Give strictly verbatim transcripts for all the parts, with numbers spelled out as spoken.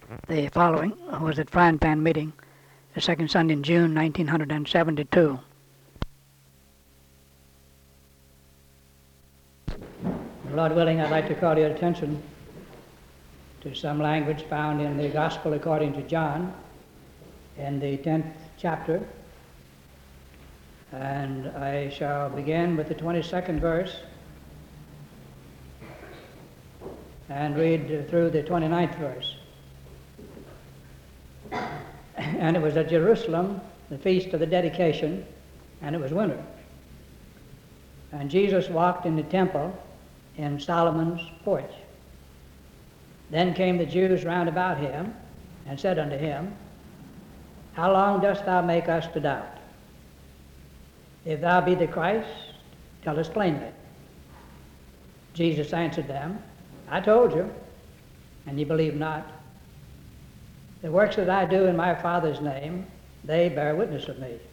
The following was at Frying Pan Meeting, the second Sunday in June, nineteen seventy-two. Lord willing, I'd like to call your attention to some language found in the Gospel according to John, in the tenth chapter. And I shall begin with the twenty-second verse and read through the twenty-ninth verse. And it was at Jerusalem, the feast of the dedication, and it was winter. And Jesus walked in the temple in Solomon's porch. Then came the Jews round about him, and said unto him, How long dost thou make us to doubt? If thou be the Christ, tell us plainly. Jesus answered them, I told you, and ye believe not. The works that I do in my Father's name, they bear witness of me.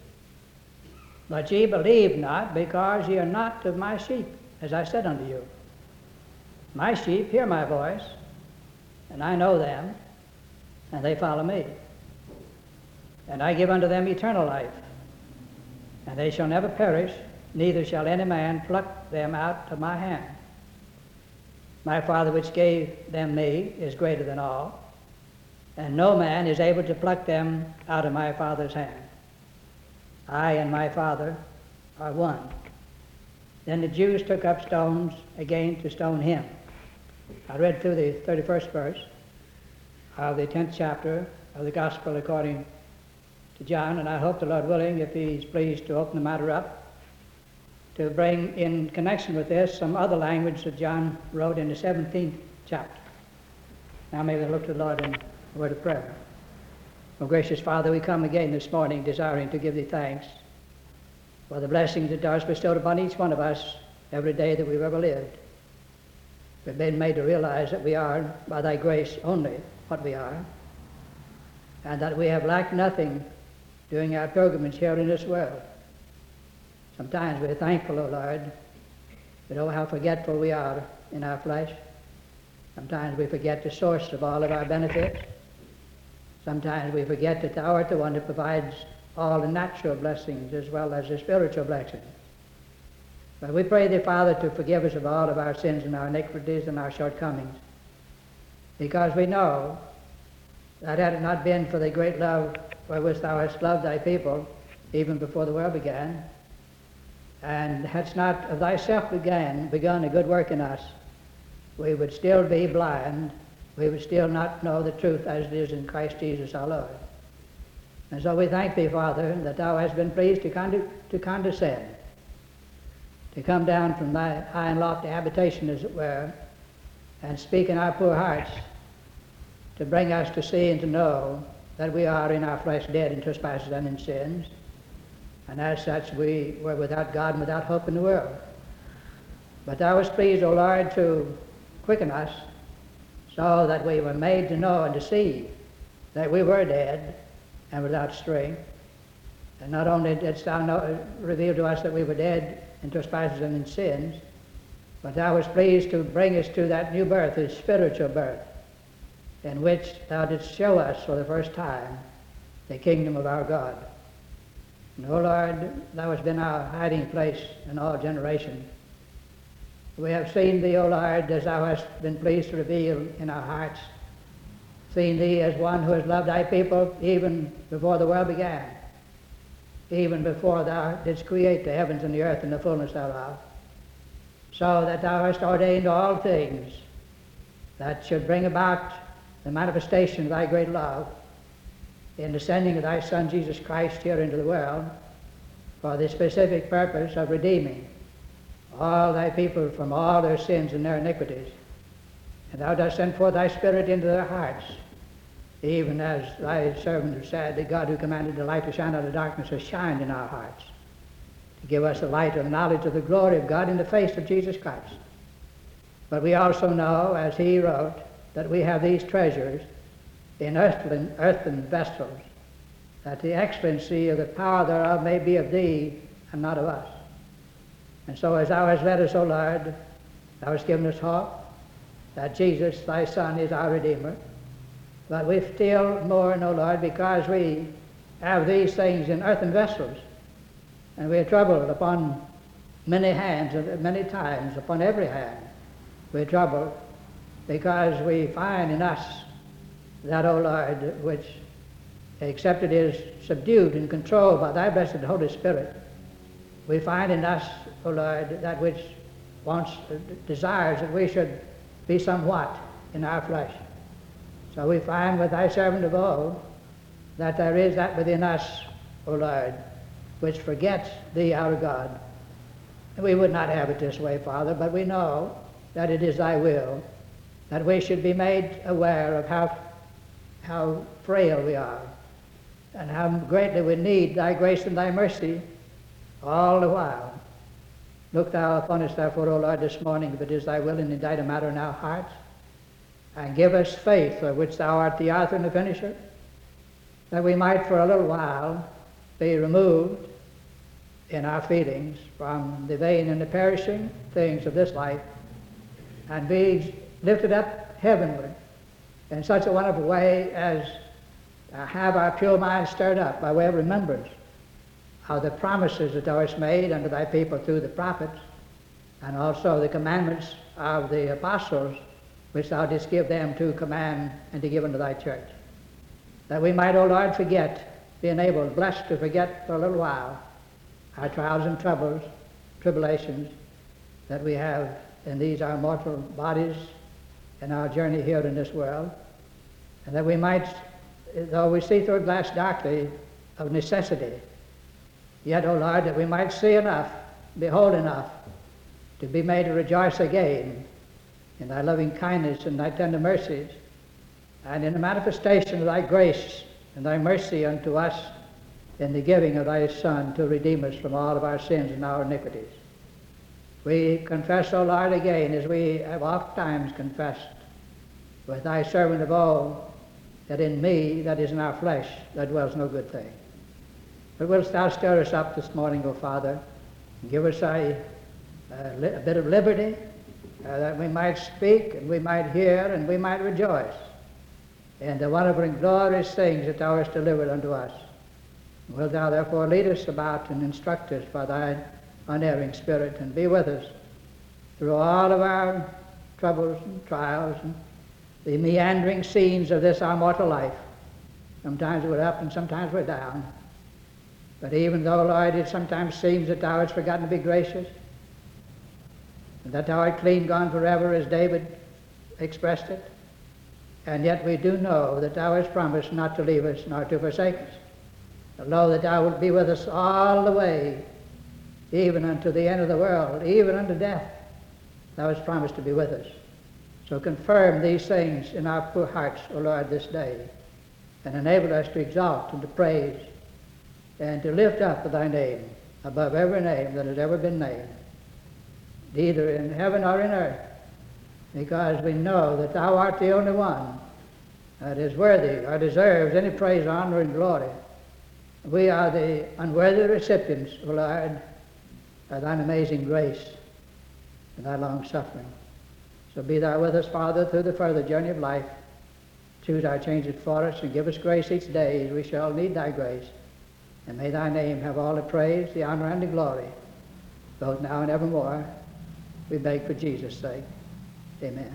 But ye believe not, because ye are not of my sheep, as I said unto you. My sheep hear my voice, and I know them, and they follow me. And I give unto them eternal life, and they shall never perish, neither shall any man pluck them out of my hand. My Father which gave them me is greater than all, and no man is able to pluck them out of my Father's hand. I and my Father are one. Then the Jews took up stones again to stone him. I read through the thirty-first verse of the tenth chapter of the Gospel according to John, and I hope the Lord willing, if he's pleased to open the matter up, to bring in connection with this some other language that John wrote in the seventeenth chapter. Now may we look to the Lord in a word of prayer. Oh, gracious Father, we come again this morning desiring to give thee thanks for the blessings that thou hast bestowed upon each one of us every day that we've ever lived. We've been made to realize that we are, by thy grace only, what we are, and that we have lacked nothing during our pilgrimage here in this world. Sometimes we're thankful, O Lord, but oh, how forgetful we are in our flesh. Sometimes we forget the source of all of our benefits. Sometimes we forget that thou art the one that provides all the natural blessings as well as the spiritual blessings. But we pray thee, Father, to forgive us of all of our sins and our iniquities and our shortcomings, because we know that had it not been for the great love wherewith thou hast loved thy people, even before the world began, and hadst not of thyself began, begun a good work in us, we would still be blind, we would still not know the truth as it is in Christ Jesus our Lord. And so we thank thee, Father, that thou hast been pleased to, conde- to condescend, to come down from thy high and lofty habitation, as it were, and speak in our poor hearts, to bring us to see and to know that we are in our flesh dead in trespasses and in sins, and as such we were without God and without hope in the world. But thou wast pleased, O Lord, to quicken us so that we were made to know and to see that we were dead and without strength. And not only didst thou know, reveal to us that we were dead in trespasses and in sins, but thou wast pleased to bring us to that new birth, the spiritual birth, in which thou didst show us for the first time the kingdom of our God. And, O Lord, thou hast been our hiding place in all generations. We have seen thee, O Lord, as thou hast been pleased to reveal in our hearts, seen thee as one who has loved thy people even before the world began, even before thou didst create the heavens and the earth and the fullness thereof, so that thou hast ordained all things that should bring about the manifestation of thy great love in the sending of thy Son Jesus Christ here into the world for the specific purpose of redeeming all thy people from all their sins and their iniquities. And thou dost send forth thy Spirit into their hearts, even as thy servant has said, the God who commanded the light to shine out of darkness has shined in our hearts, to give us the light of the knowledge of the glory of God in the face of Jesus Christ. But we also know, as he wrote, that we have these treasures in earthen, earthen vessels, that the excellency of the power thereof may be of thee and not of us. And so as thou hast led us, O Lord, thou hast given us hope that Jesus, thy Son, is our Redeemer, But we still mourn, O Lord, because we have these things in earthen vessels, and we are troubled upon many hands, and many times upon every hand. We're troubled because we find in us that, O Lord, which, except it is subdued and controlled by thy blessed Holy Spirit, we find in us, O Lord, that which wants, desires that we should be somewhat in our flesh. So we find with thy servant of old that there is that within us, O Lord, which forgets thee, our God. And we would not have it this way, Father, but we know that it is thy will that we should be made aware of how, how frail we are and how greatly we need thy grace and thy mercy all the while. Look thou upon us, therefore, O Lord, this morning, if it is thy will, and indict a matter in our hearts, and give us faith, of which thou art the author and the finisher, that we might for a little while be removed in our feelings from the vain and the perishing things of this life, and be lifted up heavenward in such a wonderful way as uh, have our pure minds stirred up by way of remembrance of the promises that thou hast made unto thy people through the prophets, and also the commandments of the apostles which thou didst give them to command and to give unto thy church. That we might, O Lord, forget, be enabled, blessed to forget for a little while our trials and troubles, tribulations that we have in these our mortal bodies in our journey here in this world, and that we might, though we see through a glass darkly of necessity, yet, O Lord, that we might see enough, behold enough, to be made to rejoice again in thy loving kindness and thy tender mercies, and in the manifestation of thy grace and thy mercy unto us in the giving of thy Son to redeem us from all of our sins and our iniquities. We confess, O Lord, again, as we have oft times confessed with thy servant of old, that in me, that is in our flesh, there dwells no good thing. But wilt thou stir us up this morning, O Father, and give us a, a, li- a bit of liberty, uh, that we might speak and we might hear and we might rejoice in the wonderful and glorious things that thou hast delivered unto us. Wilt thou therefore lead us about and instruct us by thy unerring Spirit, and be with us through all of our troubles and trials and the meandering scenes of this our mortal life. Sometimes we're up and sometimes we're down. But even though, Lord, it sometimes seems that thou hast forgotten to be gracious, and that thou art clean gone forever, as David expressed it, and yet we do know that thou hast promised not to leave us nor to forsake us. But lo, that thou wilt be with us all the way, even unto the end of the world, even unto death. Thou hast promised to be with us. So confirm these things in our poor hearts, O Lord, this day, and enable us to exalt and to praise and to lift up thy name above every name that has ever been named, either in heaven or in earth, because we know that thou art the only one that is worthy or deserves any praise, honor, and glory. We are the unworthy recipients, O Lord, of thine amazing grace and thy long suffering. So be thou with us, Father, through the further journey of life. Choose our changes for us and give us grace each day, as we shall need thy grace. And may thy name have all the praise, the honor, and the glory, both now and evermore. We beg for Jesus' sake. Amen.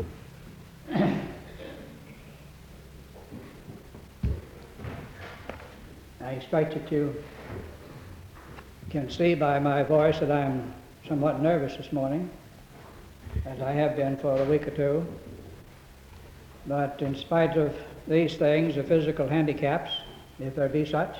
I expect that you can see by my voice that I'm somewhat nervous this morning, as I have been for a week or two. But in spite of these things, the physical handicaps, if there be such,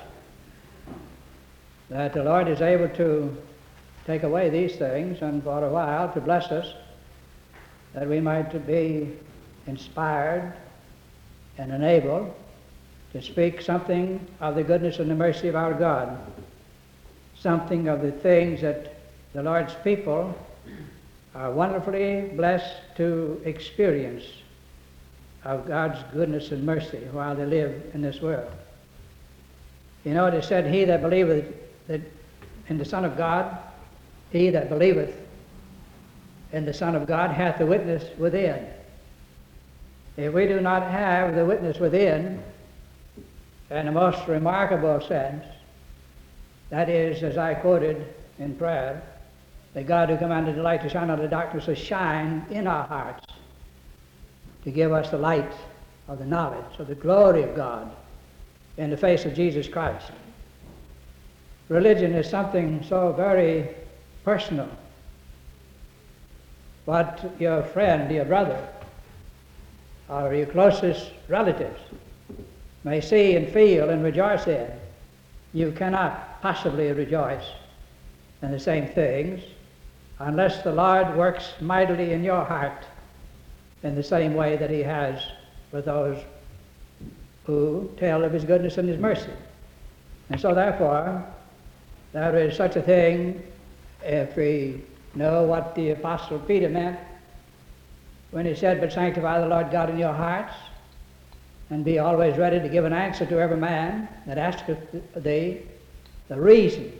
that the Lord is able to take away these things and for a while to bless us, that we might be inspired and enabled to speak something of the goodness and the mercy of our God, something of the things that the Lord's people are wonderfully blessed to experience of God's goodness and mercy while they live in this world. You know, it is said, he that believeth that in the Son of God, he that believeth in the Son of God hath the witness within. if we do not have the witness within, in the most remarkable sense, that is, as I quoted in prayer, that God who commanded the light to shine out of the darkness will shine in our hearts to give us the light of the knowledge of the glory of God in the face of Jesus Christ. Religion is something so very personal. What your friend, your brother, or your closest relatives may see and feel and rejoice in, you cannot possibly rejoice in the same things unless the Lord works mightily in your heart in the same way that he has with those who tell of his goodness and his mercy. And so therefore, there is such a thing, if we know what the Apostle Peter meant when he said, "But sanctify the Lord God in your hearts, and be always ready to give an answer to every man that asketh thee the reason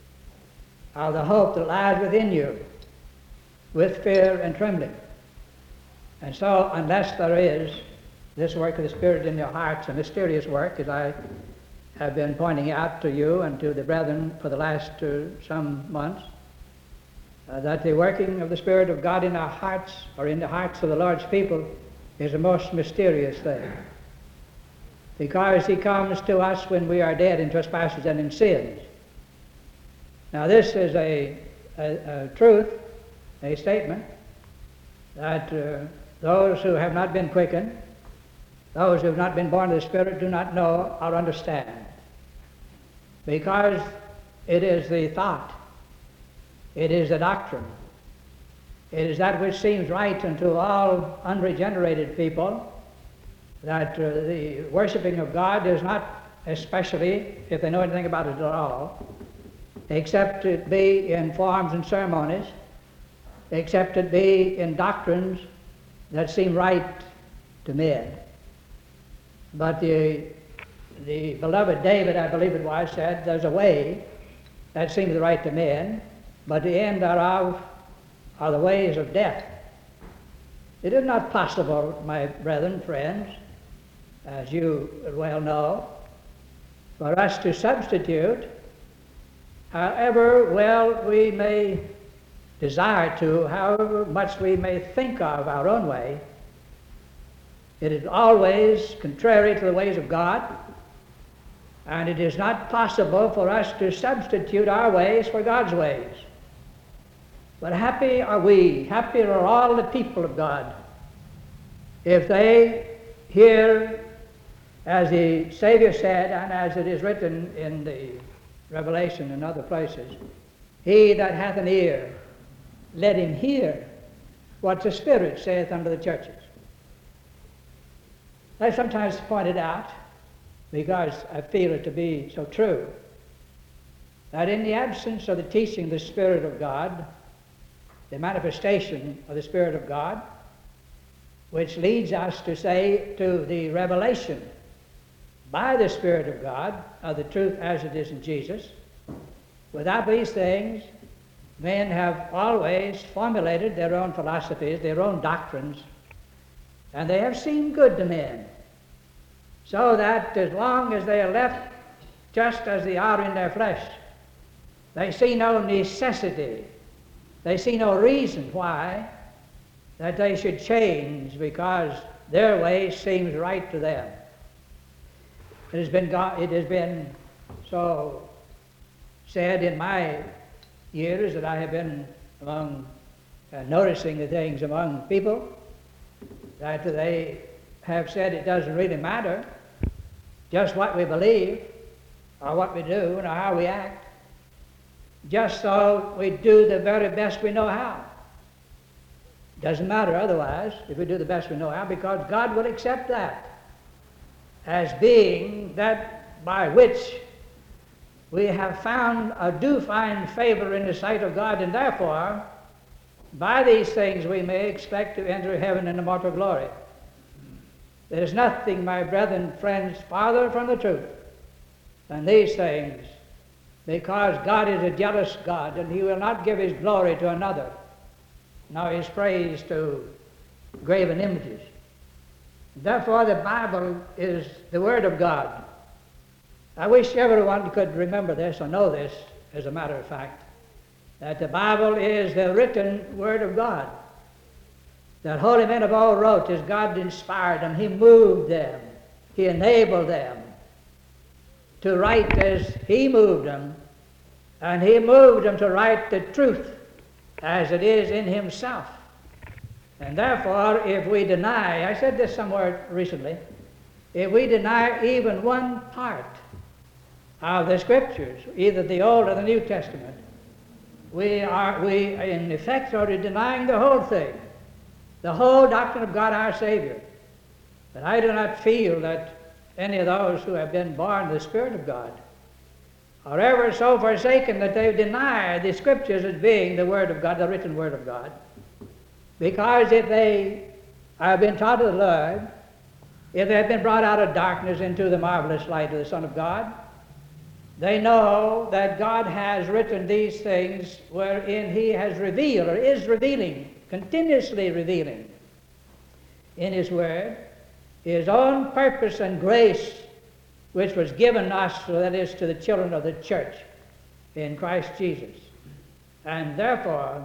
of the hope that lies within you, with fear and trembling." And so, unless there is this work of the Spirit in your hearts, a mysterious work, as I have been pointing out to you and to the brethren for the last uh, some months, uh, that the working of the Spirit of God in our hearts, or in the hearts of the Lord's people, is a most mysterious thing. Because he comes to us when we are dead in trespasses and in sins. Now this is a, a, a truth, a statement, that uh, those who have not been quickened, those who have not been born of the Spirit, do not know or understand. Because it is the thought, it is the doctrine, it is that which seems right unto all unregenerated people, that uh, the worshiping of God is not, especially if they know anything about it at all, except it be in forms and ceremonies, except it be in doctrines that seem right to men. But the, the beloved David, I believe it was, said, "There's a way that seems right to men, but the end thereof are the ways of death." It is not possible, my brethren, friends, as you well know, for us to substitute, however well we may desire to, however much we may think of our own way. It is always contrary to the ways of God, and it is not possible for us to substitute our ways for God's ways. But happy are we, happy are all the people of God, if they hear, as the Savior said, and as it is written in the Revelation and other places, "He that hath an ear, let him hear what the Spirit saith unto the churches." I sometimes point it out, because I feel it to be so true, that in the absence of the teaching of the Spirit of God, the manifestation of the Spirit of God, which leads us to say to the revelation by the Spirit of God of the truth as it is in Jesus, without these things, men have always formulated their own philosophies, their own doctrines, and they have seemed good to men, so that as long as they are left just as they are in their flesh, they see no necessity, they see no reason why that they should change, because their way seems right to them. It has been, it has been so said in my years that I have been among uh, noticing the things among people, that they have said it doesn't really matter just what we believe or what we do or how we act, just so we do the very best we know how. Doesn't matter otherwise if we do the best we know how, because God will accept that as being that by which we have found or do find favor in the sight of God, and therefore by these things we may expect to enter heaven in immortal glory. There is nothing, my brethren, friends, farther from the truth than these things, because God is a jealous God, and he will not give his glory to another, nor his praise to graven images. Therefore, the Bible is the Word of God. I wish everyone could remember this or know this, as a matter of fact, that the Bible is the written Word of God. That holy men of old wrote as God inspired them. He moved them. He enabled them to write as He moved them. And He moved them to write the truth as it is in Himself. And therefore, if we deny, I said this somewhere recently, if we deny even one part of the Scriptures, either the Old or the New Testament, we are, we in effect are denying the whole thing, the whole doctrine of God our Savior. But I do not feel that any of those who have been born of the Spirit of God are ever so forsaken that they deny the Scriptures as being the Word of God, the written Word of God. Because if they have been taught of the Lord, if they have been brought out of darkness into the marvelous light of the Son of God, they know that God has written these things wherein He has revealed, or is revealing, continuously revealing in His Word, His own purpose and grace which was given us, so that is to the children of the church in Christ Jesus. And therefore,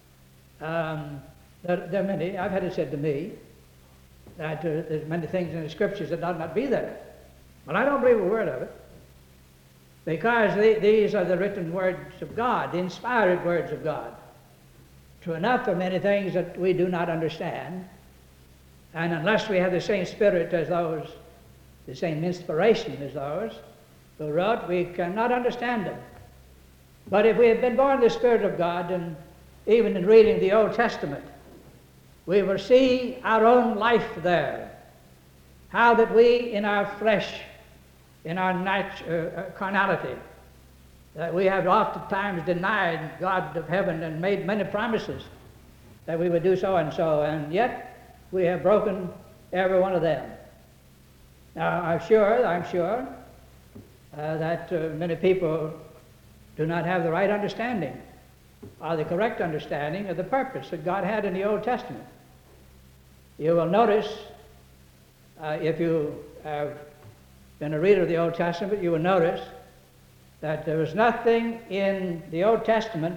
um, there, there are many, I've had it said to me, that uh, there's many things in the Scriptures that ought not be there. Well, I don't believe a word of it, because the, these are the written words of God, the inspired words of God. True enough, there are many things that we do not understand, and unless we have the same spirit as those, the same inspiration as those who wrote, we cannot understand them. But if we have been born of the Spirit of God, and even in reading the Old Testament, we will see our own life there. How that we in our flesh, in our nat- uh, carnality, that we have oftentimes denied God of heaven and made many promises that we would do so and so, and yet we have broken every one of them. Now, I'm sure, I'm sure uh, that uh, many people do not have the right understanding, or the correct understanding of the purpose that God had in the Old Testament. You will notice, uh, if you have been a reader of the Old Testament, you will notice that there is nothing in the Old Testament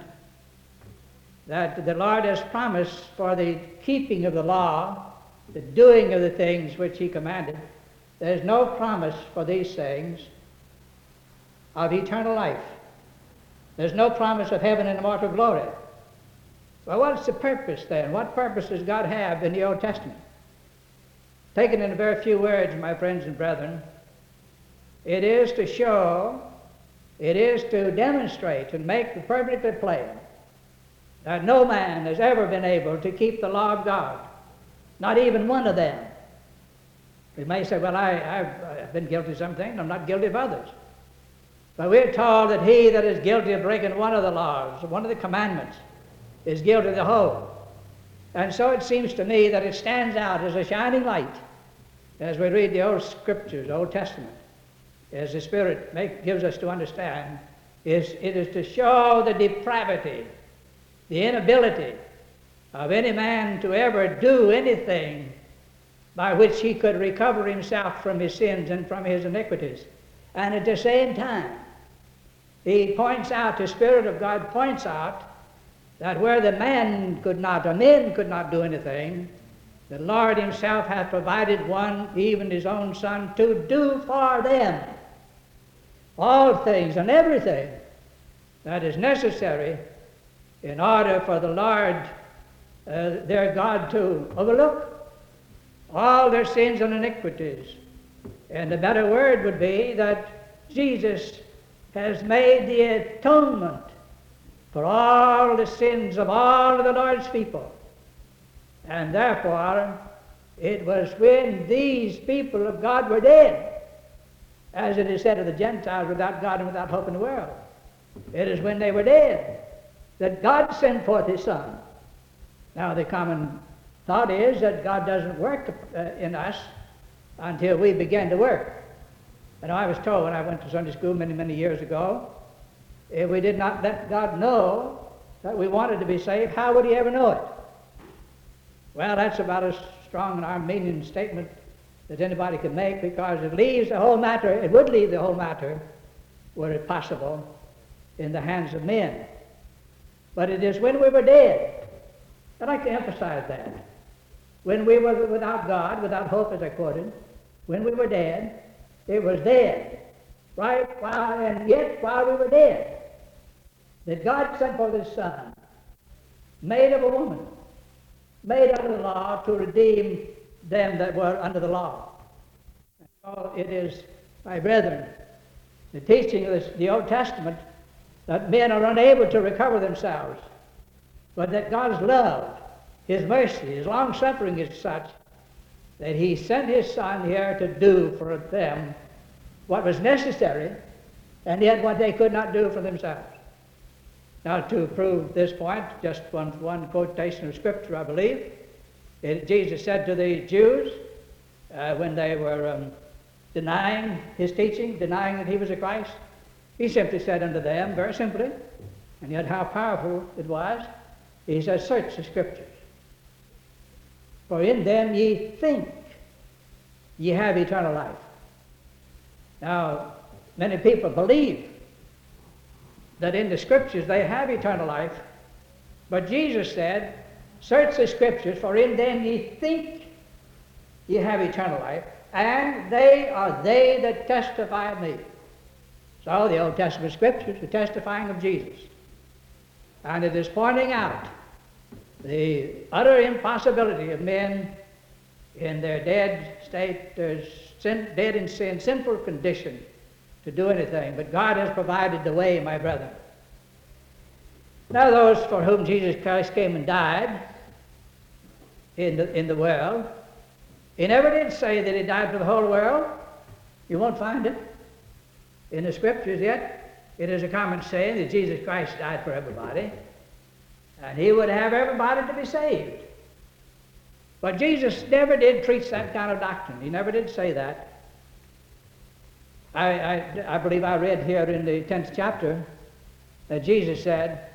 that the Lord has promised for the keeping of the law, the doing of the things which He commanded. There is no promise for these things of eternal life. There's no promise of heaven and immortal glory. Well, what's the purpose then? What purpose does God have in the Old Testament? Taken in a very few words, my friends and brethren, it is to show, it is to demonstrate and make perfectly plain that no man has ever been able to keep the law of God, not even one of them. We may say, well, I, I've, I've been guilty of some things, I'm not guilty of others. But we're told that he that is guilty of breaking one of the laws, one of the commandments, is guilty of the whole. And so it seems to me that it stands out as a shining light as we read the Old Scriptures, the Old Testament, as the Spirit make, gives us to understand, is it is to show the depravity, the inability of any man to ever do anything by which he could recover himself from his sins and from his iniquities. And at the same time, he points out, the Spirit of God points out, that where the man could not, or men could not do anything, the Lord Himself hath provided one, even His own Son, to do for them all things and everything that is necessary in order for the Lord, uh, their God, to overlook all their sins and iniquities. And the better word would be that Jesus has made the atonement for all the sins of all of the Lord's people. And therefore, it was when these people of God were dead, as it is said of the Gentiles, without God and without hope in the world. It is when they were dead that God sent forth His Son. Now, the common thought is that God doesn't work uh, in us until we begin to work. And I was told when I went to Sunday school many, many years ago, if we did not let God know that we wanted to be saved, how would He ever know it? Well, that's about as strong an Arminian statement that anybody could make, because it leaves the whole matter, it would leave the whole matter, were it possible, in the hands of men. But it is when we were dead. I'd like to emphasize that. When we were without God, without hope, as I quoted, when we were dead, it was dead, right? While, and yet, while we were dead, that God sent forth His Son, made of a woman, made under the law to redeem them that were under the law. And so it is, my brethren, the teaching of this, the Old Testament, that men are unable to recover themselves, but that God's love, His mercy, His long-suffering is such that He sent His Son here to do for them what was necessary, and yet what they could not do for themselves. Now, to prove this point, just one, one quotation of Scripture, I believe. It, Jesus said to the Jews, uh, when they were um, denying His teaching, denying that He was the Christ, He simply said unto them, very simply, and yet how powerful it was, He says, search the Scriptures, for in them ye think ye have eternal life. Now, many people believe that in the Scriptures they have eternal life, but Jesus said, search the Scriptures, for in them ye think ye have eternal life, and they are they that testify of me. So the Old Testament Scriptures are testifying of Jesus. And it is pointing out the utter impossibility of men in their dead state, their sin, dead in sin, sinful condition, to do anything. But God has provided the way, my brethren. Now those for whom Jesus Christ came and died in the, in the world, He never did say that He died for the whole world. You won't find it in the Scriptures yet. It is a common saying that Jesus Christ died for everybody, and He would have everybody to be saved. But Jesus never did preach that kind of doctrine. He never did say that. I, I, I believe I read here in the tenth chapter that Jesus said,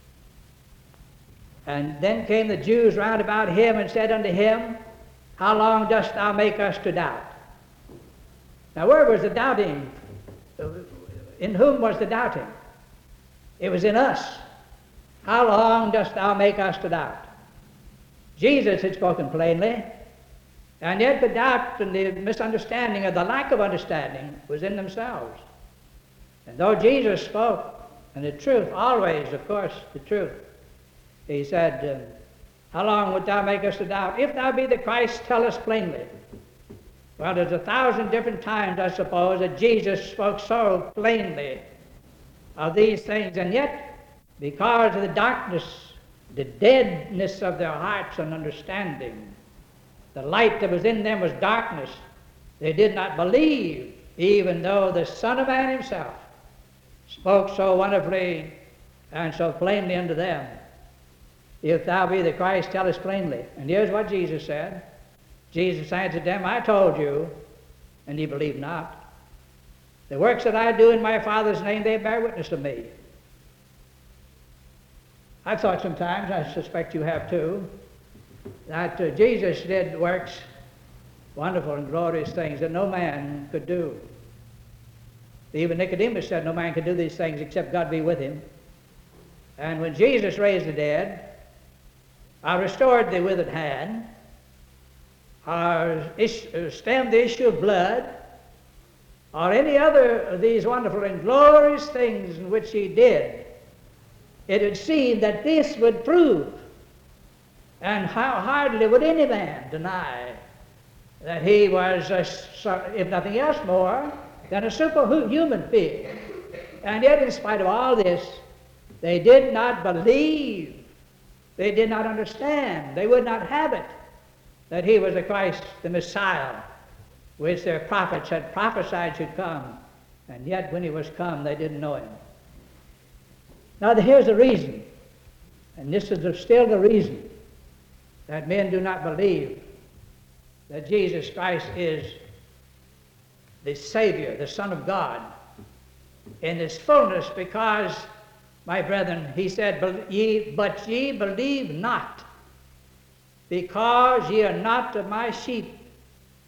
and then came the Jews round about Him and said unto Him, how long dost thou make us to doubt? Now where was the doubting? In whom was the doubting? It was in us. How long dost thou make us to doubt? Jesus had spoken plainly, and yet the doubt and the misunderstanding, or the lack of understanding, was in themselves. And though Jesus spoke, and the truth, always, of course, the truth, He said, uh, how long wilt thou make us to doubt? If thou be the Christ, tell us plainly. Well, there's a thousand different times, I suppose, that Jesus spoke so plainly of these things, and yet, because of the darkness, the deadness of their hearts and understanding, the light that was in them was darkness, they did not believe, even though the Son of Man Himself spoke so wonderfully and so plainly unto them. If thou be the Christ, tell us plainly. And here's what Jesus said. Jesus answered them, I told you, and ye believe not. The works that I do in my Father's name, they bear witness of me. I've thought sometimes, I suspect you have too, that uh, Jesus did works, wonderful and glorious things that no man could do. Even Nicodemus said no man could do these things except God be with him. And when Jesus raised the dead, or restored the withered hand, or stemmed the issue of blood, or any other of these wonderful and glorious things in which He did, it would seem that this would prove, and how hardly would any man deny, that He was, a, if nothing else more, than a superhuman being. And yet, in spite of all this, they did not believe, they did not understand, they would not have it, that He was the Christ, the Messiah, which their prophets had prophesied should come. And yet, when He was come, they didn't know Him. Now, here's the reason, and this is still the reason, that men do not believe that Jesus Christ is the Savior, the Son of God, in His fullness, because, my brethren, He said, "But ye, but ye believe not, because ye are not of my sheep,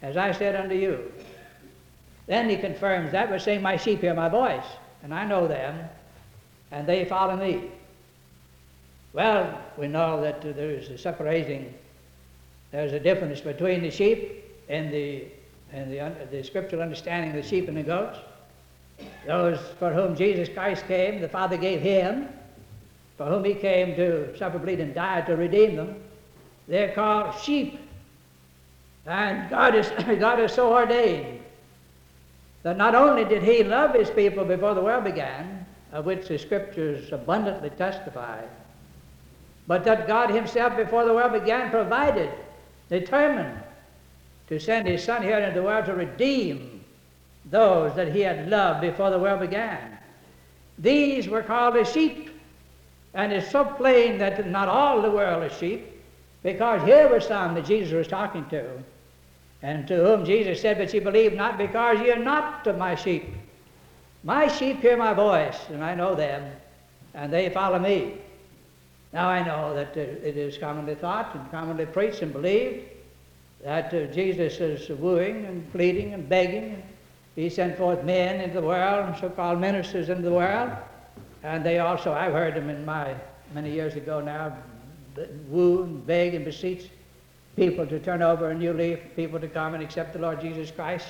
as I said unto you. Then he confirms that by saying, my sheep hear my voice, and I know them, and they follow me. Well, we know that uh, there is a separating, there's a difference between the sheep and the, and the, uh, the scriptural understanding of the sheep and the goats. Those for whom Jesus Christ came, the Father gave him, for whom he came to suffer, bleed, and die to redeem them. They're called sheep. And God is, God is so ordained that not only did he love his people before the world began, of which the scriptures abundantly testify, but that God himself before the world began provided, determined to send his Son here into the world to redeem those that he had loved before the world began. These were called as sheep. And it's so plain that not all the world is sheep, because here were some that Jesus was talking to, and to whom Jesus said, but ye believe not because ye are not of my sheep. My sheep hear my voice, and I know them, and they follow me. Now I know that it is commonly thought and commonly preached and believed that uh, Jesus is wooing and pleading and begging. He sent forth men into the world, so-called ministers into the world, and they also, I've heard them in my, many years ago now, woo and beg and beseech people to turn over a new leaf, people to come and accept the Lord Jesus Christ.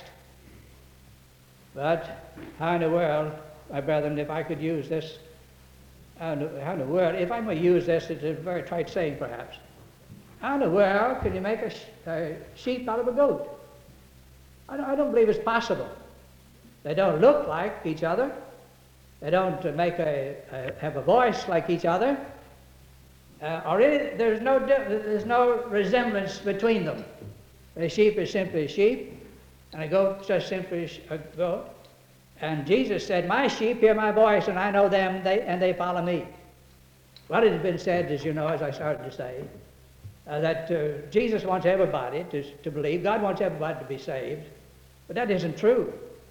But how in the world, my brethren, if I could use this, how in the, how in the world, if I may use this, it's a very trite saying perhaps, how in the world can you make a, a sheep out of a goat? I don't, I don't believe it's possible. They don't look like each other. They don't uh, make a, a, have a voice like each other. Uh, or any, there's no there's no resemblance between them. A sheep is simply a sheep, and a goat is just simply a goat. And Jesus said, my sheep hear my voice, and I know them, they, and they follow me. Well, it has been said, as you know, as I started to say, uh, that uh, Jesus wants everybody to, to believe. God wants everybody to be saved. But that isn't true.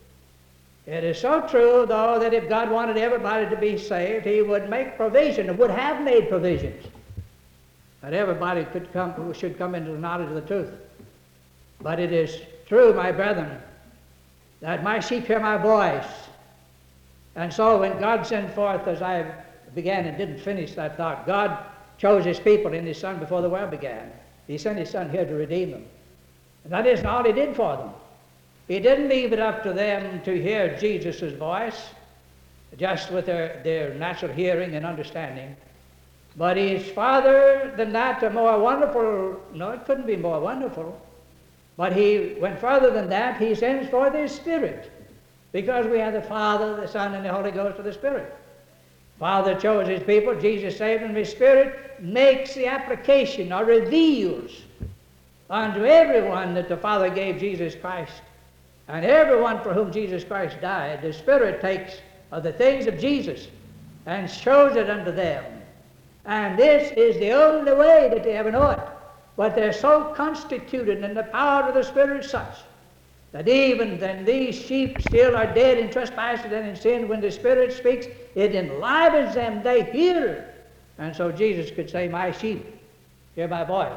It is so true, though, that if God wanted everybody to be saved, he would make provision, and would have made provisions, that everybody could come, should come into the knowledge of the truth. But it is true, my brethren, that my sheep hear my voice. And so when God sent forth, as I began and didn't finish that thought, God chose his people in his Son before the world began. He sent his Son here to redeem them. And that isn't all he did for them. He didn't leave it up to them to hear Jesus' voice, just with their, their natural hearing and understanding. But he's farther than that, a more wonderful, no, it couldn't be more wonderful, but he went further than that. He sends forth his Spirit, because we have the Father, the Son, and the Holy Ghost of the Spirit. Father chose his people, Jesus saved them, his Spirit makes the application or reveals unto everyone that the Father gave Jesus Christ. And everyone for whom Jesus Christ died, the Spirit takes of the things of Jesus and shows it unto them. And this is the only way that they ever know it. But they're so constituted, and the power of the Spirit is such, that even then these sheep still are dead in trespasses and in sin. When the Spirit speaks, it enlivens them. They hear. And so Jesus could say, my sheep hear my voice.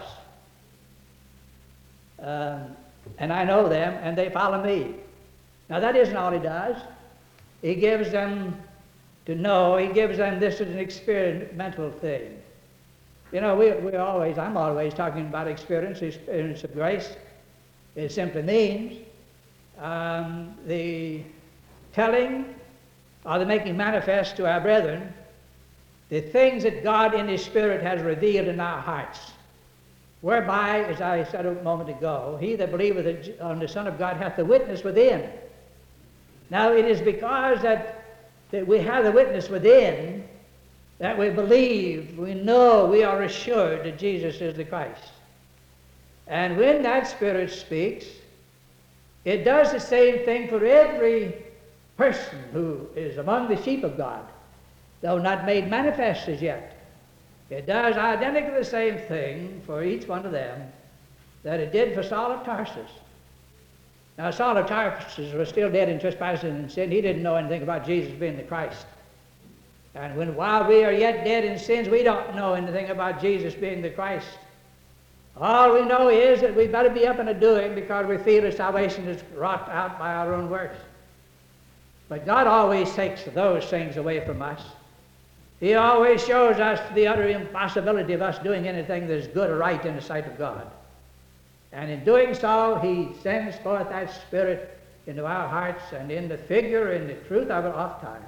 Um, And I know them, and they follow me. Now that isn't all he does. He gives them to know, he gives them this as an experimental thing. You know, we, we always, I'm always talking about experience, experience of grace. It simply means um, the telling or the making manifest to our brethren the things that God in his Spirit has revealed in our hearts. Whereby, as I said a moment ago, he that believeth on the Son of God hath the witness within. Now it is because that, that we have the witness within that we believe, we know, we are assured that Jesus is the Christ. And when that Spirit speaks, it does the same thing for every person who is among the sheep of God, though not made manifest as yet. It does identically the same thing for each one of them that it did for Saul of Tarsus. Now, Saul of Tarsus was still dead in trespasses and sin. He didn't know anything about Jesus being the Christ. And when while we are yet dead in sins, we don't know anything about Jesus being the Christ. All we know is that we better be up and a-doing because we feel that salvation is wrought out by our own works. But God always takes those things away from us. He always shows us the utter impossibility of us doing anything that is good or right in the sight of God. And in doing so, he sends forth that Spirit into our hearts, and in the figure and the truth of it oft times.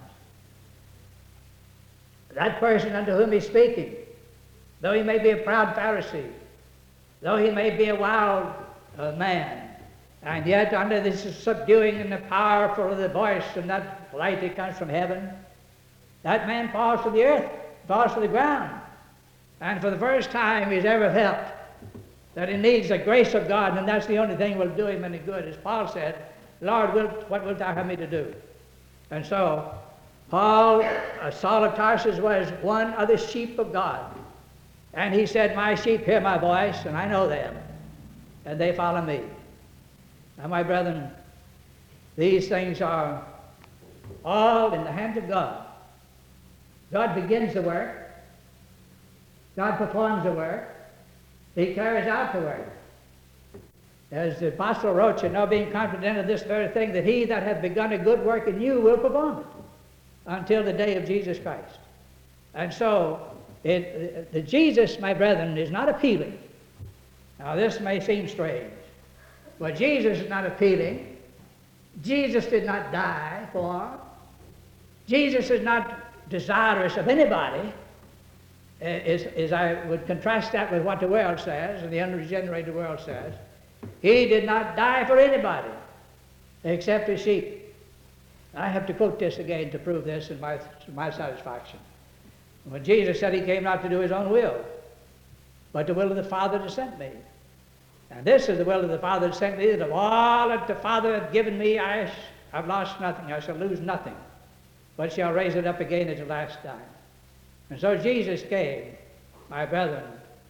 That person unto whom he's speaking, though he may be a proud Pharisee, though he may be a wild uh, man, and yet under this subduing and the powerful of the voice and that light that comes from heaven, that man falls to the earth, falls to the ground. And for the first time he's ever felt that he needs the grace of God, and that's the only thing will do him any good. As Paul said, Lord, wilt, what wilt thou have me to do? And so, Paul, uh, Saul of Tarsus, was one of the sheep of God. And he said, my sheep hear my voice, and I know them, and they follow me. Now, my brethren, these things are all in the hands of God. God begins the work. God performs the work. He carries out the work. As the apostle wrote, you know, being confident of this very thing, that he that hath begun a good work in you will perform it until the day of Jesus Christ. And so, it, the Jesus, my brethren, is not appealing. Now, this may seem strange, but Jesus is not appealing. Jesus did not die for. Jesus is not desirous of anybody. As, as I would contrast that with what the world says, and the unregenerated world says. He did not die for anybody except his sheep. I have to quote this again to prove this in my, to my satisfaction. When Jesus said he came not to do his own will, but the will of the Father that sent me. And this is the will of the Father that sent me, that of all that the Father hath given me, I have lost nothing, I shall lose nothing, but shall raise it up again at the last time. And so Jesus came, my brethren,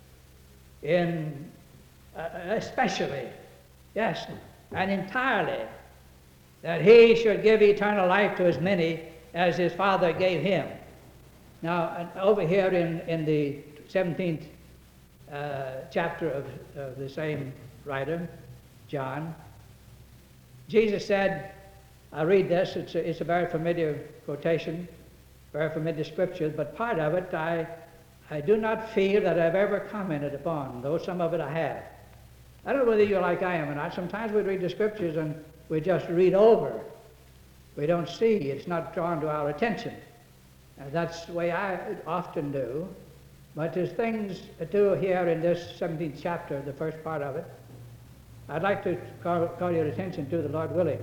in uh, especially, yes, and entirely, that he should give eternal life to as many as his Father gave him. Now, over here in, in the seventeenth uh, chapter of, of the same writer, John, Jesus said, I read this, it's a, it's a very familiar quotation, very familiar scripture, but part of it I, I do not feel that I've ever commented upon, though some of it I have. I don't know whether you're like I am or not. Sometimes we read the scriptures and we just read over. We don't see. It's not drawn to our attention. And that's the way I often do. But there's things to do here in this seventeenth chapter, the first part of it, I'd like to call, call your attention to, the Lord willing.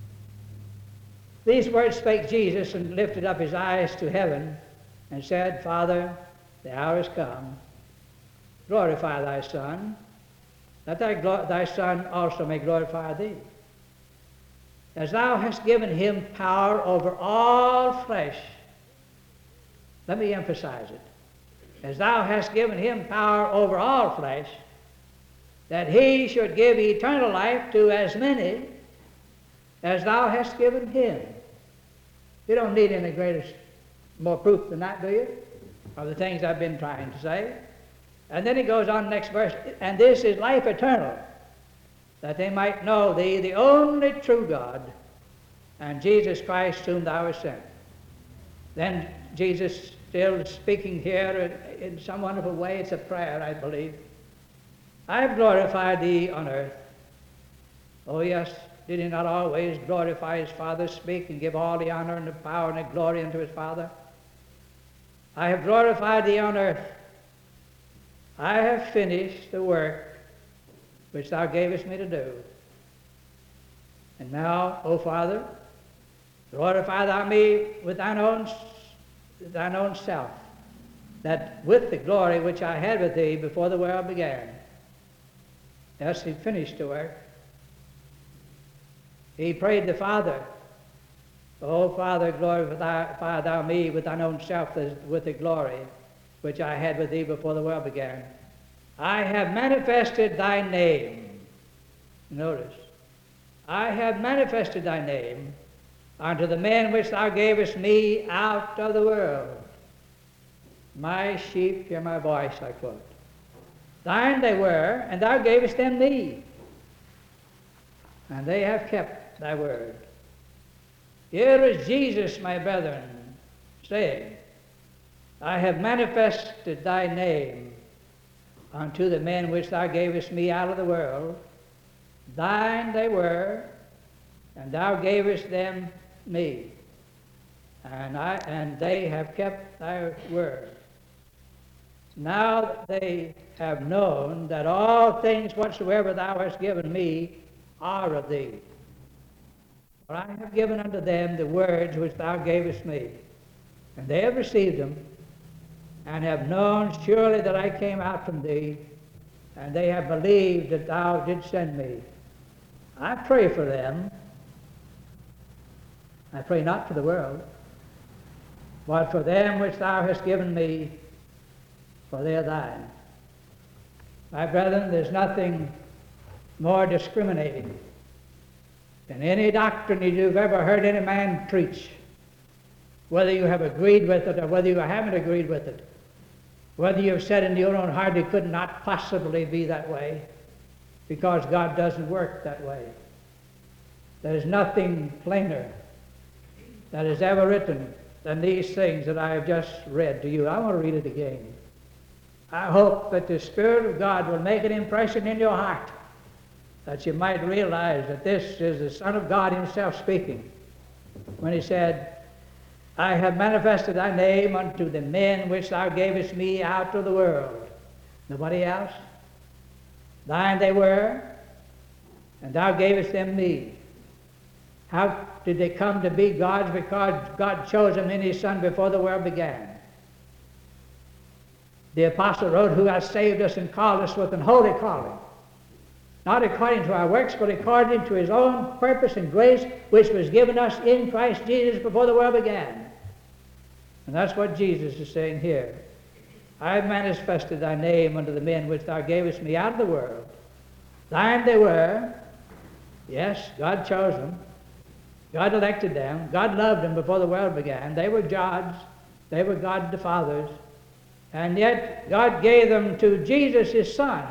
These words spake Jesus, and lifted up his eyes to heaven, and said, Father, the hour is come. Glorify thy Son, that thy, thy Son also may glorify thee. As thou hast given him power over all flesh, let me emphasize it. As thou hast given him power over all flesh, that he should give eternal life to as many as thou hast given him. You don't need any greater, more proof than that, do you? Of the things I've been trying to say. And then he goes on next verse, and this is life eternal, that they might know thee, the only true God, and Jesus Christ whom thou hast sent. Then Jesus, still speaking here in some wonderful way, it's a prayer, I believe. I have glorified thee on earth. Oh yes, did he not always glorify his Father, speak and give all the honor and the power and the glory unto his Father? I have glorified thee on earth. I have finished the work which thou gavest me to do. And now, O Father, glorify thou me with thine own, thine own self, that with the glory which I had with thee before the world began. Yes, he finished the work. He prayed the Father, O Father, glorify thou me with thine own self, with the glory which I had with thee before the world began. I have manifested thy name. Notice, I have manifested thy name unto the men which thou gavest me out of the world. My sheep hear my voice, I quote. Thine they were, and thou gavest them me, and they have kept thy word. Here is Jesus, my brethren, saying, I have manifested thy name unto the men which thou gavest me out of the world. Thine they were, and thou gavest them me, and I and they have kept thy word. Now they have known that all things whatsoever thou hast given me are of thee. For I have given unto them the words which thou gavest me, and they have received them, and have known surely that I came out from thee, and they have believed that thou didst send me. I pray for them. I pray not for the world, but for them which thou hast given me, for they are thine. My brethren, there's nothing more discriminating than any doctrine that you've ever heard any man preach, whether you have agreed with it or whether you haven't agreed with it, whether you've said in your own heart it could not possibly be that way, because God doesn't work that way. There's nothing plainer that is ever written than these things that I have just read to you. I want to read it again. I hope that the Spirit of God will make an impression in your heart, that you might realize that this is the Son of God himself speaking, when he said, I have manifested thy name unto the men which thou gavest me out of the world. Nobody else. Thine they were, and thou gavest them me. How did they come to be God's? Because God chose them in his Son before the world began. The apostle wrote, who has saved us and called us with an holy calling, not according to our works, but according to his own purpose and grace, which was given us in Christ Jesus before the world began. And that's what Jesus is saying here. I have manifested thy name unto the men which thou gavest me out of the world. Thine they were. Yes, God chose them. God elected them. God loved them before the world began. They were God's. They were God the Father's. And yet God gave them to Jesus his Son.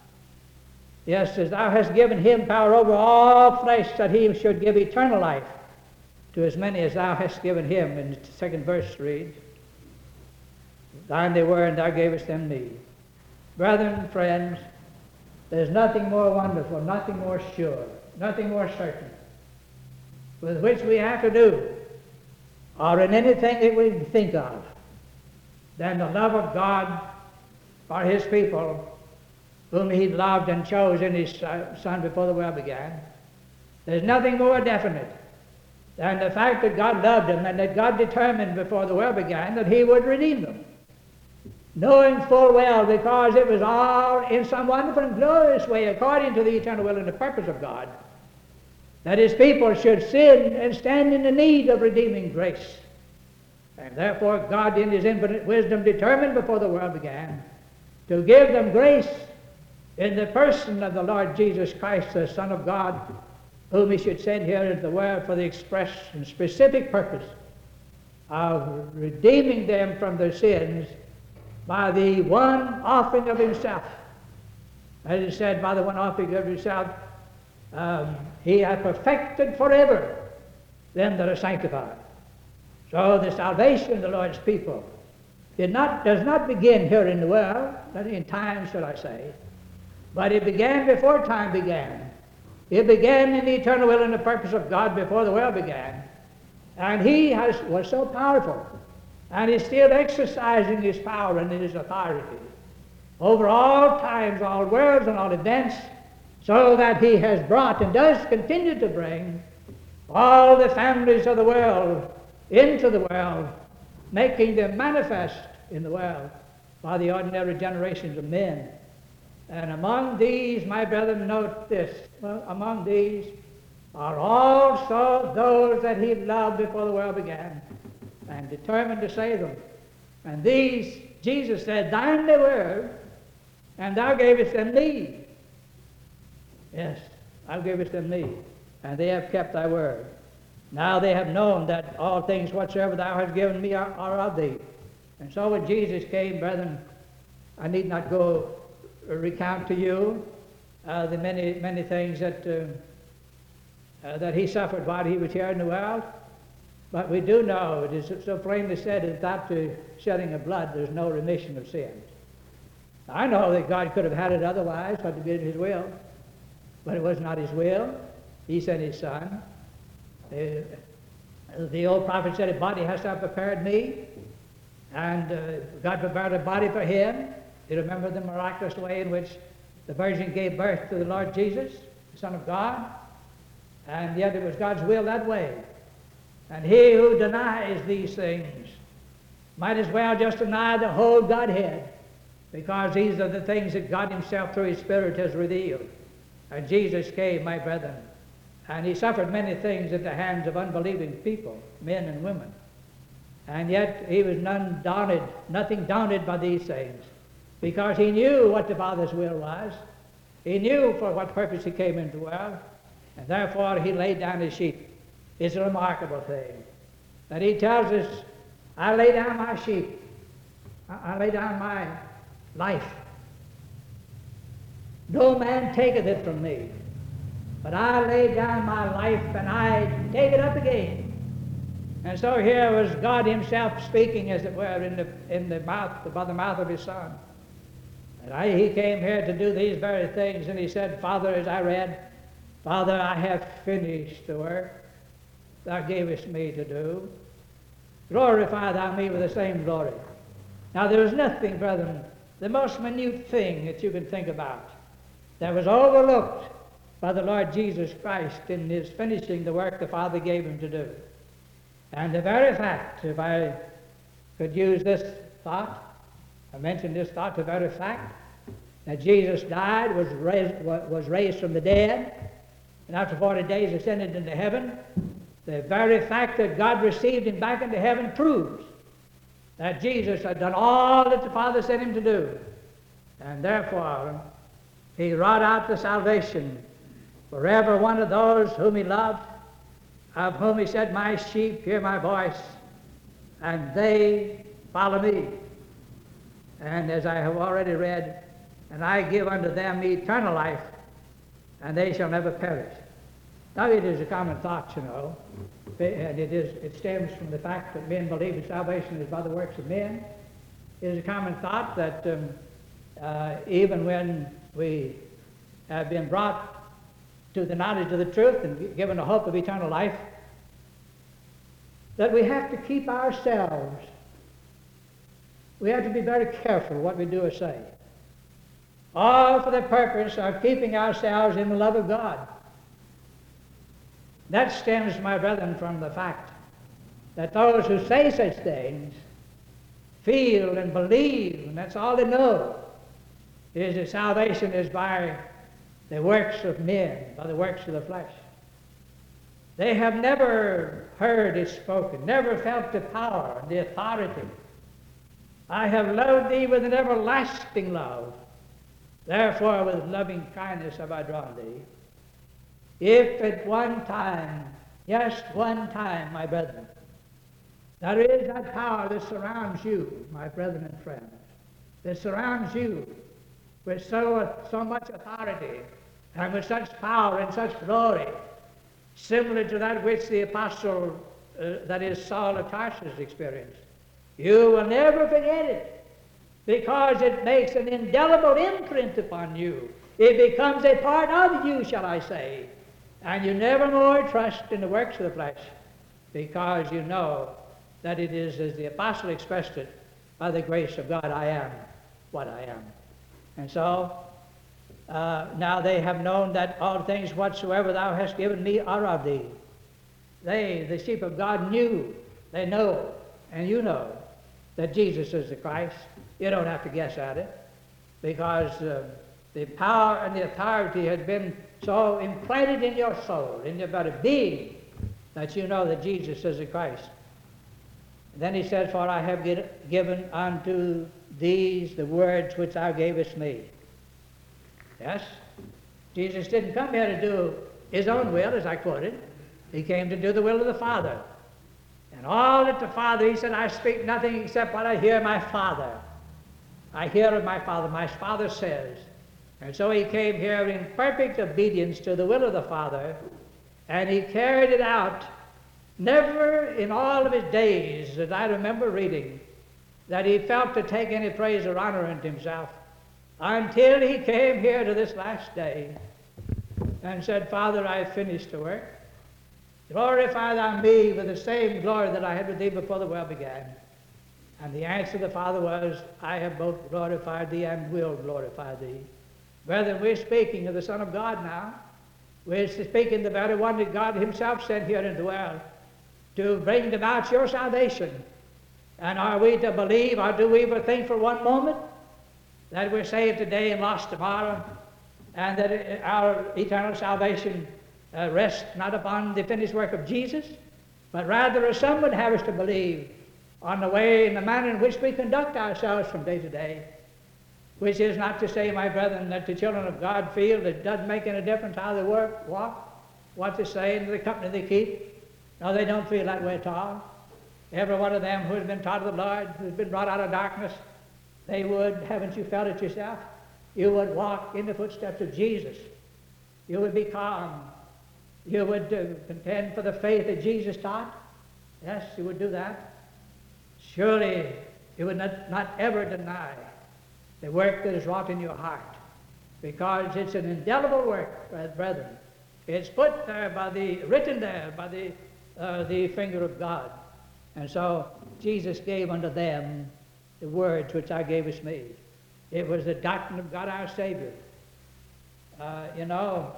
Yes, as thou hast given him power over all flesh, that he should give eternal life to as many as thou hast given him. In the second verse reads, thine they were, and thou gavest them me. Brethren, friends, there's nothing more wonderful, nothing more sure, nothing more certain, with which we have to do, or in anything that we think of, than the love of God for his people, whom he loved and chose in his Son before the world began. There's nothing more definite than the fact that God loved them and that God determined before the world began that he would redeem them, knowing full well, because it was all in some wonderful and glorious way according to the eternal will and the purpose of God, that his people should sin and stand in the need of redeeming grace. And therefore God in his infinite wisdom determined before the world began to give them grace in the person of the Lord Jesus Christ, the Son of God, whom he should send here into the world for the express and specific purpose of redeeming them from their sins by the one offering of himself. As it said, by the one offering of himself, um, he hath perfected forever them that are sanctified. So the salvation of the Lord's people did not, does not begin here in the world, not in time, shall I say, but it began before time began. It began in the eternal will and the purpose of God before the world began. And he has, was so powerful, and is still exercising his power and his authority over all times, all worlds, and all events, so that he has brought and does continue to bring all the families of the world into the world, making them manifest in the world by the ordinary generations of men. And among these, my brethren, note this, well, among these are also those that he loved before the world began and determined to save them. And these, Jesus said, thine they were, and thou gavest them me. Yes, thou gavest them me, and they have kept thy word. Now they have known that all things whatsoever thou hast given me are, are of thee. And so when Jesus came, brethren, I need not go recount to you uh, the many, many things that, uh, uh, that he suffered while he was here in the world. But we do know, it is so plainly said, that without the shedding of blood, there's no remission of sins. I know that God could have had it otherwise, but to be his will. But it was not his will. He sent his son. Uh, the old prophet said, a body hast thou prepared me. And uh, God prepared a body for him. You remember the miraculous way in which the Virgin gave birth to the Lord Jesus, the Son of God? And yet it was God's will that way. And he who denies these things might as well just deny the whole Godhead, because these are the things that God himself through his Spirit has revealed. And Jesus came, my brethren, and he suffered many things at the hands of unbelieving people, men and women. And yet he was none daunted, nothing daunted by these things, because he knew what the Father's will was. He knew for what purpose he came into the world, and therefore he laid down his sheep. It's a remarkable thing that he tells us, I lay down my sheep. I, I lay down my life. No man taketh it from me, but I lay down my life and I take it up again. And so here was God himself speaking, as it were, in the, in the mouth, by the mouth of his Son. And I, he came here to do these very things, and he said, Father, as I read, Father, I have finished the work thou gavest me to do. Glorify thou me with the same glory. Now there is nothing, brethren, the most minute thing that you can think about that was overlooked by the Lord Jesus Christ in his finishing the work the Father gave him to do. And the very fact, if I could use this thought, I mentioned this thought, the very fact that Jesus died, was raised, was raised from the dead, and after forty days ascended into heaven, the very fact that God received him back into heaven proves that Jesus had done all that the Father sent him to do. And therefore, he wrought out the salvation for every one of those whom he loved, of whom he said, my sheep hear my voice, and they follow me. And as I have already read, and I give unto them eternal life, and they shall never perish. Now it is a common thought, you know, and it is it stems from the fact that men believe that salvation is by the works of men. It is a common thought that um, uh, even when we have been brought to the knowledge of the truth and given a hope of eternal life, that we have to keep ourselves, we have to be very careful what we do or say, all for the purpose of keeping ourselves in the love of God. That stems, my brethren, from the fact that those who say such things feel and believe, and that's all they know, is that salvation is by the works of men, by the works of the flesh. They have never heard it spoken, never felt the power, the authority. I have loved thee with an everlasting love. Therefore, with loving kindness have I drawn thee. If at one time, just one time, my brethren, there is that power that surrounds you, my brethren and friends, that surrounds you with so, so much authority and with such power and such glory, similar to that which the apostle, uh, that is Saul of Tarsus, experienced. You will never forget it, because it makes an indelible imprint upon you. It becomes a part of you, shall I say. And you never more trust in the works of the flesh, because you know that it is, as the apostle expressed it, by the grace of God I am what I am. And so, uh, now they have known that all things whatsoever thou hast given me are of thee. They, the sheep of God, knew, they know, and you know, that Jesus is the Christ. You don't have to guess at it, because uh, the power and the authority has been so implanted in your soul, in your very being, that you know that Jesus is the Christ. And then he says, for I have get, given unto these the words which thou gavest me. Yes, Jesus didn't come here to do his own will, as I quoted. He came to do the will of the Father. And all that the Father, he said, I speak nothing except what I hear my Father. I hear of my Father. My Father says. And so he came here in perfect obedience to the will of the Father, and he carried it out. Never in all of his days, that I remember reading, that he felt to take any praise or honor unto himself, until he came here to this last day and said, Father, I have finished the work. Glorify thou me with the same glory that I had with thee before the world began. And the answer of the Father was, I have both glorified thee and will glorify thee. Brethren, we're speaking of the Son of God now. We're speaking the very one that God himself sent here into the world to bring about your salvation. And are we to believe, or do we ever think for one moment that we're saved today and lost tomorrow, and that our eternal salvation uh, rests not upon the finished work of Jesus, but rather, as some would have us to believe, on the way and the manner in which we conduct ourselves from day to day, which is not to say, my brethren, that the children of God feel that it doesn't make any difference how they work, walk, what they say, and the company they keep. No, they don't feel that way at all. Every one of them who has been taught of the Lord, who's been brought out of darkness, they would, haven't you felt it yourself? You would walk in the footsteps of Jesus. You would be calm. You would uh, contend for the faith that Jesus taught. Yes, you would do that. Surely you would not, not ever deny the work that is wrought in your heart, because it's an indelible work, brethren. It's put there by the, written there by the, uh, the finger of God. And so Jesus gave unto them the words which I gave us me. It was the doctrine of God our Savior. Uh, you know,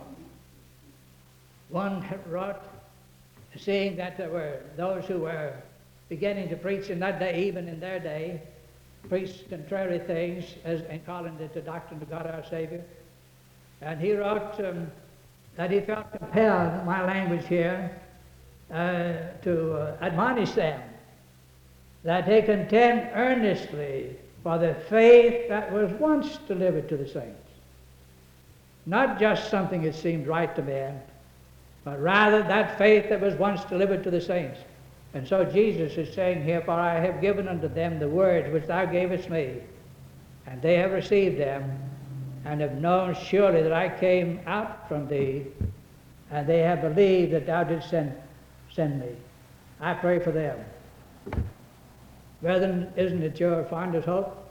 one wrote, seeing that there were those who were beginning to preach in that day, even in their day, preach contrary things as, and calling it the doctrine of God our Savior. And he wrote um, that he felt compelled, my language here, uh, to uh, admonish them that they contend earnestly for the faith that was once delivered to the saints. Not just something that seemed right to men, but rather that faith that was once delivered to the saints. And so Jesus is saying here, for I have given unto them the words which thou gavest me, and they have received them, and have known surely that I came out from thee, and they have believed that thou didst send, send me. I pray for them. Brethren, isn't it your fondest hope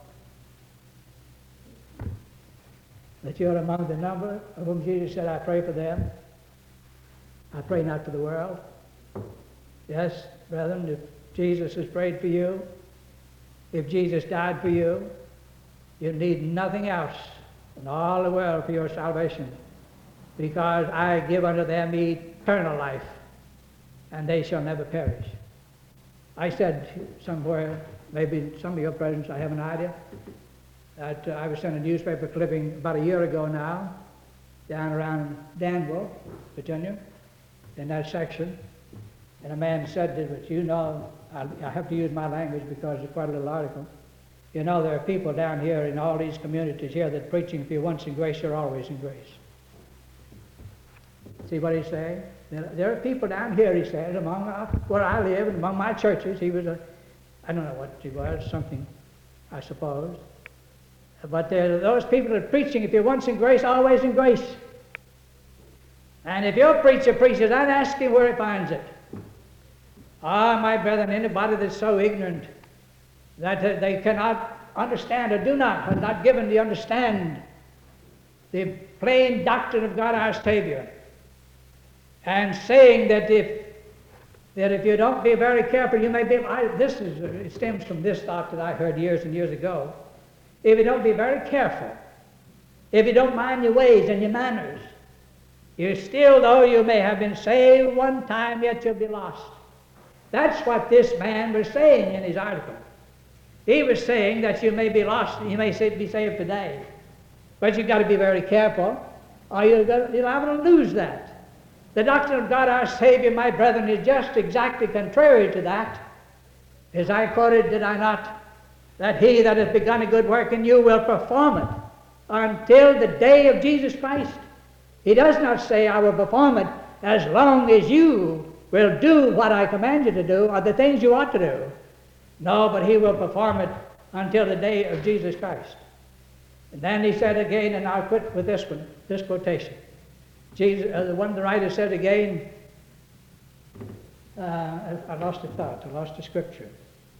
that you're among the number of whom Jesus said, I pray for them? I pray not for the world. Yes, brethren, if Jesus has prayed for you, if Jesus died for you, you need nothing else in all the world for your salvation, because I give unto them eternal life, and they shall never perish. I said somewhere, maybe some of your presence, I have an idea, that uh, I was sent a newspaper clipping about a year ago now, down around Danville, Virginia, in that section, and a man said that, you know, I, I have to use my language because it's quite a little article. You know, there are people down here in all these communities here that preaching, if you're once in grace, you're always in grace. See what he's saying? There, there are people down here, he says, among uh, where I live, and among my churches. He was a, I don't know what he was, something, I suppose. But there are those people that are preaching, if you're once in grace, always in grace. And if your preacher preaches, I'd ask him where he finds it. Ah, my brethren, anybody that's so ignorant that uh, they cannot understand or do not, are not given to understand the plain doctrine of God our Savior, and saying that if that if you don't be very careful, you may be. I, this is it stems from this thought that I heard years and years ago. If you don't be very careful, if you don't mind your ways and your manners, you still, though you may have been saved one time, yet you'll be lost. That's what this man was saying in his article. He was saying that you may be lost, you may be saved today, but you've got to be very careful, or you're liable to lose that. The doctrine of God our Savior, my brethren, is just exactly contrary to that. As I quoted, did I not? That he that hath begun a good work in you will perform it until the day of Jesus Christ. He does not say, I will perform it as long as you will do what I command you to do, or the things you ought to do. No, but he will perform it until the day of Jesus Christ. And then he said again, and I'll quit with this one, this quotation. Jesus, uh, the one the writer said again, uh, I, I lost the thought, I lost the scripture.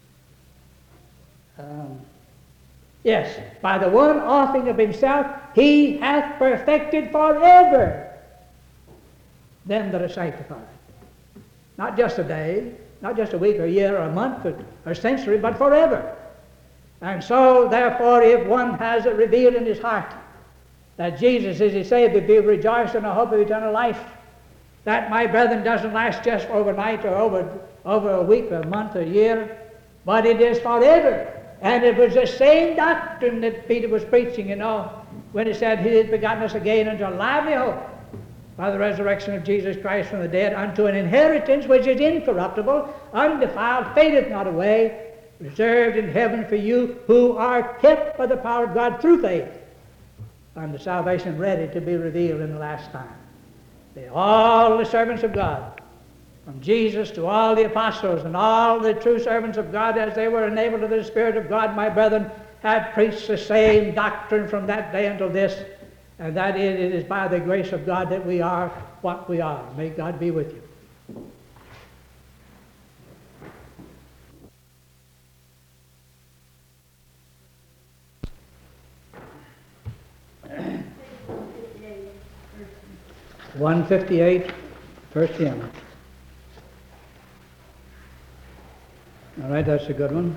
Um, yes, by the one offering of himself, he hath perfected forever them that are sanctified. Not just a day, not just a week or a year or a month or, or a century, but forever. And so, therefore, if one has it revealed in his heart that Jesus is his Savior, be rejoiced in the hope of eternal life, that, my brethren, doesn't last just overnight or over, over a week or a month or a year, but it is forever. And it was the same doctrine that Peter was preaching, you know, when he said he had begotten us again unto a lively hope by the resurrection of Jesus Christ from the dead, unto an inheritance which is incorruptible, undefiled, fadeth not away, reserved in heaven for you who are kept by the power of God through faith, unto salvation ready to be revealed in the last time. They, all the servants of God, from Jesus to all the apostles and all the true servants of God, as they were enabled of the Spirit of God, my brethren, have preached the same doctrine from that day until this, and that is, it is by the grace of God that we are what we are. May God be with you. one fifty-eight, first hymn. All right, that's a good one.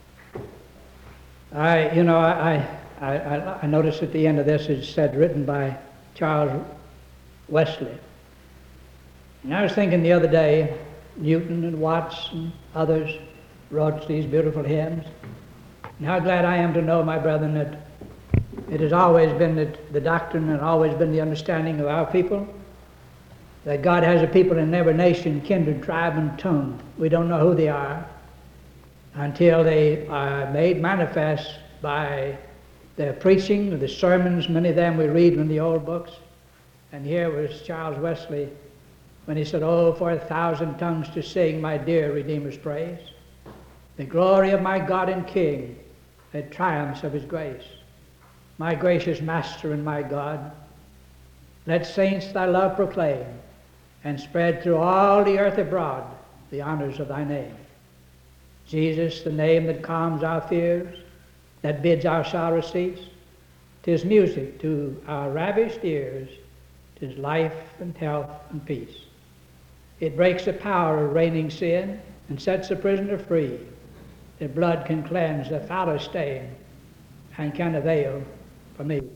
I, you know, I, I, I, I noticed at the end of this it said written by Charles Wesley. And I was thinking the other day, Newton and Watts and others wrote these beautiful hymns. And how glad I am to know, my brethren, that it has always been the, the doctrine and always been the understanding of our people that God has a people in every nation, kindred, tribe, and tongue. We don't know who they are until they are made manifest by their preaching, the sermons, many of them we read in the old books. And here was Charles Wesley when he said, "Oh, for a thousand tongues to sing my dear Redeemer's praise, the glory of my God and King, the triumphs of his grace. My gracious Master and my God, let saints thy love proclaim, and spread through all the earth abroad the honors of thy name. Jesus, the name that calms our fears, that bids our sorrow cease. 'Tis music to our ravished ears, 'tis life and health and peace. It breaks the power of reigning sin and sets the prisoner free. The blood can cleanse the foulest stain and can avail for me."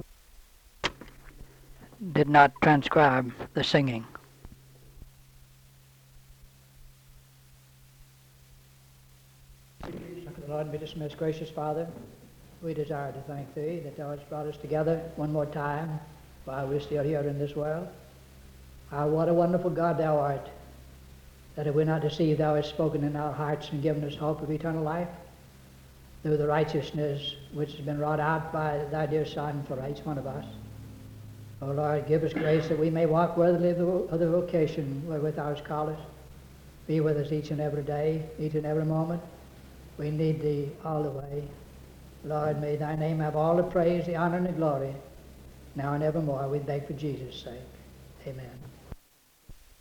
Did not transcribe the singing. The Lord be dismissed. Gracious Father, we desire to thank Thee that Thou hast brought us together one more time while we're still here in this world. Ah, what a wonderful God Thou art, that if we're not deceived, Thou hast spoken in our hearts and given us hope of eternal life through the righteousness which has been wrought out by Thy dear Son for each one of us. Oh Lord, give us grace that we may walk worthily of the vocation wherewith Thou hast called us. Be with us each and every day, each and every moment. We need Thee all the way. Lord, may Thy name have all the praise, the honor, and the glory, now and evermore. We beg for Jesus' sake. Amen.